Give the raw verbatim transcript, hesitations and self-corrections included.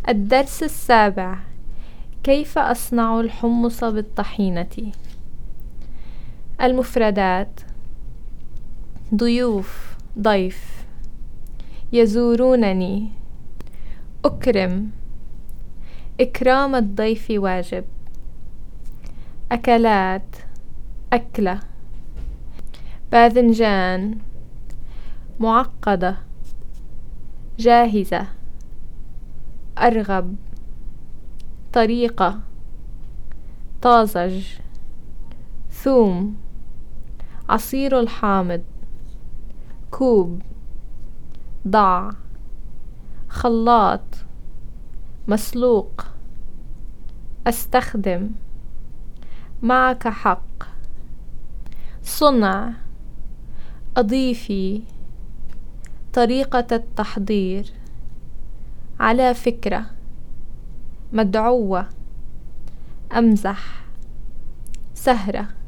الدرس السابع: كيف أصنع الحمص بالطحينة؟ المفردات: ضيوف، ضيف. يزورونني. أكرم، إكرام الضيف واجب. أكلات، أكلة. باذنجان، معقدة، جاهزة. أرغب، طريقة، طازج. ثوم، عصير الحامض. كوب، ضع. خلاط، مسلوق. أستخدم، معك حق. صنع، أضيفي. طريقة التحضير: على فكرة. مدعوة، أمزح. سهرة.